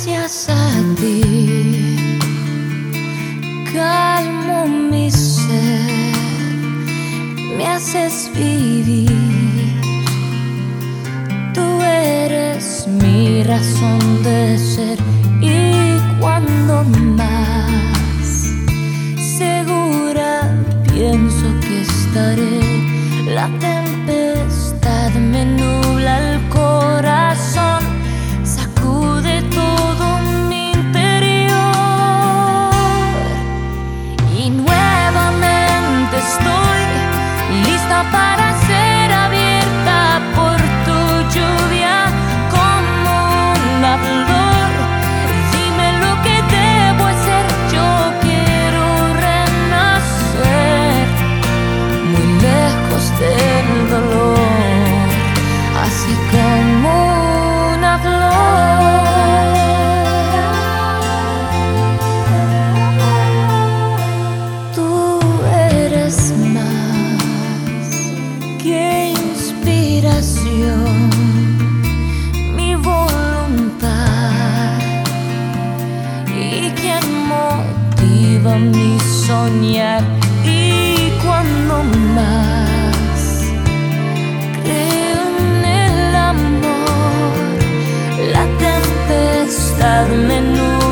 Gracias a ti calmo mi ser, me haces vivir. Tú eres mi razón de ser, y cuando más segura pienso que estaré, la tempestad me nubla el corazón, sacude todo mi interior, y nuevamente estoy lista para ser abierta por tu lluvia como una flor. Dime lo que debo hacer, yo quiero renacer muy lejos del dolor, así como una flor. Tú eres más que inspiración, mi voluntad, y quien motiva mi soñar. Y cuando más creo en el amor, la tempestad me nubla